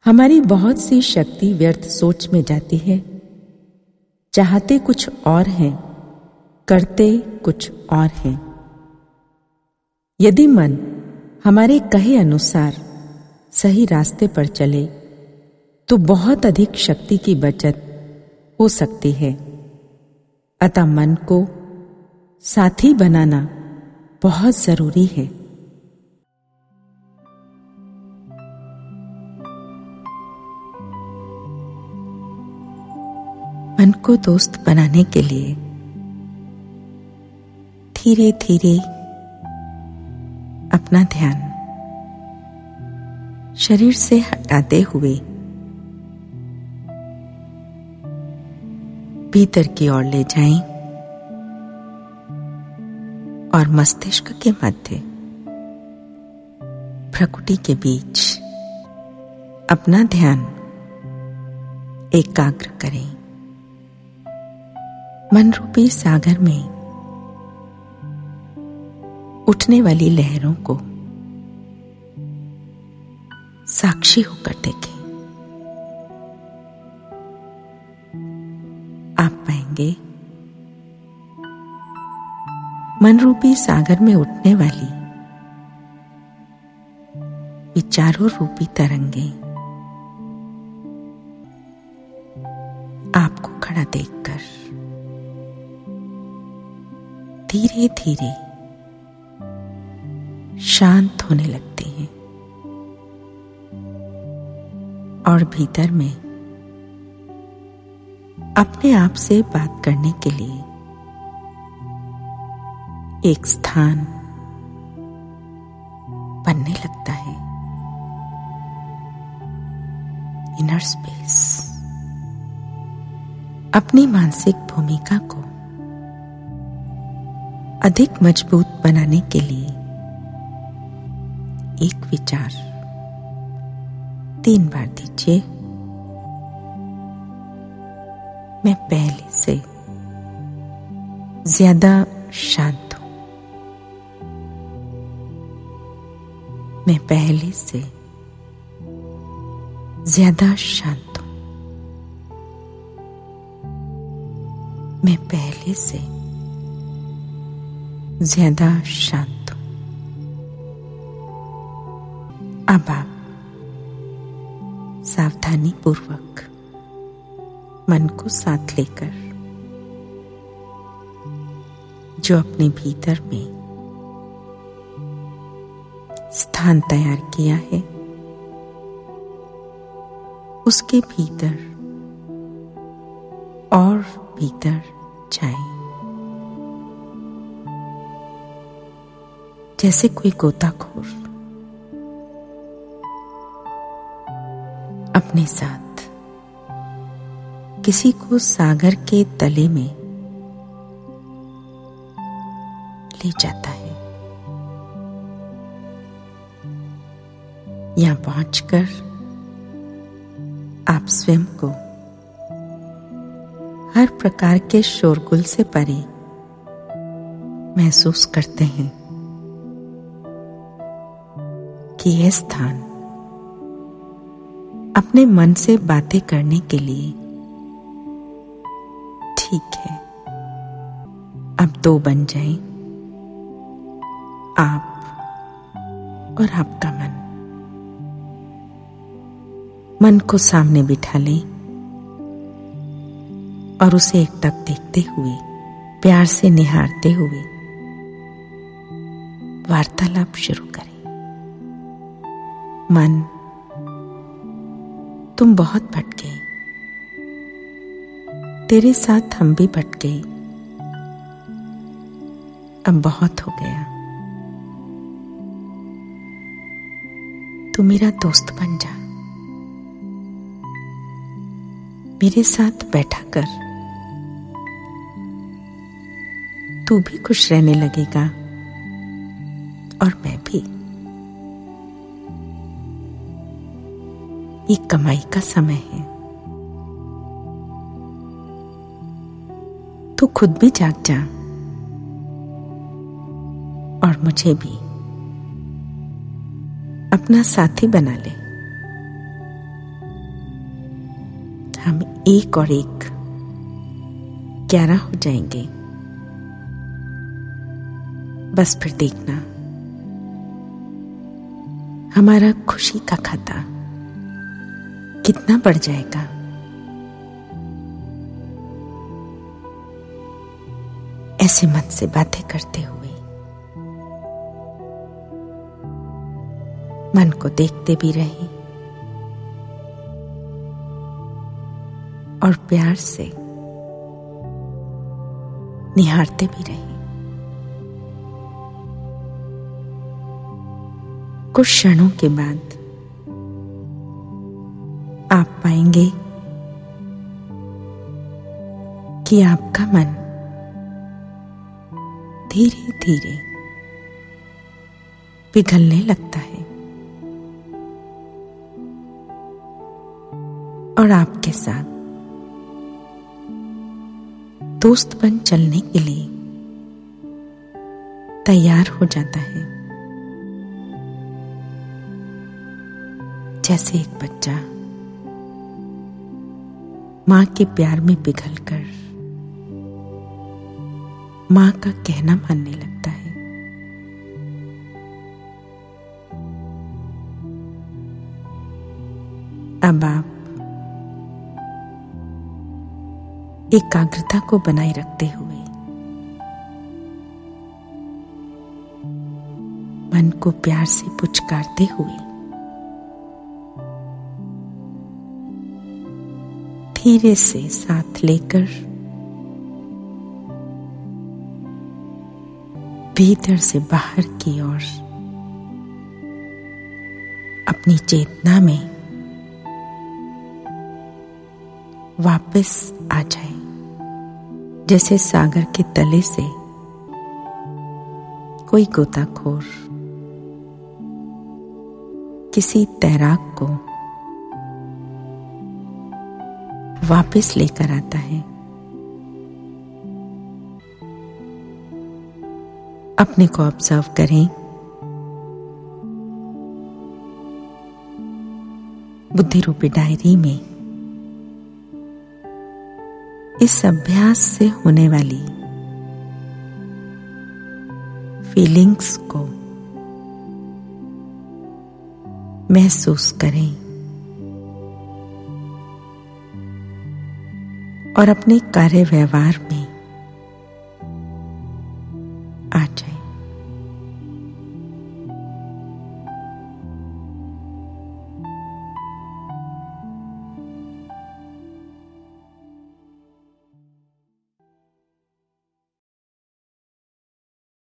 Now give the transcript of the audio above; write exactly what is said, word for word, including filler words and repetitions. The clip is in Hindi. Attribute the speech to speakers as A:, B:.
A: हमारी बहुत सी शक्ति व्यर्थ सोच में जाती है। चाहते कुछ और हैं, करते कुछ और हैं। यदि मन हमारे कहे अनुसार सही रास्ते पर चले तो बहुत अधिक शक्ति की बचत हो सकती है। अतः मन को साथी बनाना बहुत जरूरी है। मन को दोस्त बनाने के लिए धीरे धीरे अपना ध्यान शरीर से हटाते हुए भीतर की ओर ले जाएं और मस्तिष्क के मध्य भ्रुकुटी के बीच अपना ध्यान एकाग्र करें। मन रूपी सागर में उठने वाली लहरों को साक्षी होकर देखें। आप पाएंगे मन रूपी सागर में उठने वाली विचारों रूपी तरंगे आपको खड़ा देखकर धीरे धीरे शांत होने लगती हैं और भीतर में अपने आप से बात करने के लिए एक स्थान बनने लगता है। इनर स्पेस अपनी मानसिक भूमिका को अधिक मजबूत बनाने के लिए एक विचार तीन बार दीजिए। मैं पहले से ज्यादा शांत हूं। मैं पहले से ज्यादा शांत हूं। मैं पहले से ज्यादा शांत हूं। अब आप सावधानी पूर्वक मन को साथ लेकर जो अपने भीतर में स्थान तैयार किया है उसके भीतर और भीतर जाएं। जैसे कोई गोताखोर अपने साथ किसी को सागर के तले में ले जाता है। यहां पहुंचकर आप स्वयं को हर प्रकार के शोरगुल से परे महसूस करते हैं कि यह स्थान अपने मन से बातें करने के लिए ठीक है। अब दो बन जाएं, आप और आपका मन। मन को सामने बिठा लें और उसे एकटक देखते हुए, प्यार से निहारते हुए वार्तालाप शुरू करें। मन, तुम बहुत भटके, तेरे साथ हम भी भटके, अब बहुत हो गया। तू मेरा दोस्त बन जा, मेरे साथ बैठा कर, तू भी खुश रहने लगेगा और मैं भी। ये कमाई का समय है, तू खुद भी जाग जा और मुझे भी अपना साथी बना ले। एक और एक ग्यारह हो जाएंगे। बस फिर देखना हमारा खुशी का खाता कितना बढ़ जाएगा। ऐसे मन से बातें करते हुए मन को देखते भी रहे और प्यार से निहारते भी रहे। कुछ क्षणों के बाद आप पाएंगे कि आपका मन धीरे धीरे पिघलने लगता है और आपके साथ दोस्तपन चलने के लिए तैयार हो जाता है। जैसे एक बच्चा मां के प्यार में पिघलकर मां का कहना मानने लगता है। अब आप एकाग्रता को बनाए रखते हुए मन को प्यार से पुचकारते हुए धीरे से साथ लेकर भीतर से बाहर की ओर अपनी चेतना में वापस आ जाए। जैसे सागर के तले से कोई गोताखोर किसी तैराक को वापस लेकर आता है। अपने को ऑब्जर्व करें। बुद्धि रूपी डायरी में इस अभ्यास से होने वाली फीलिंग्स को महसूस करें और अपने कार्य व्यवहार में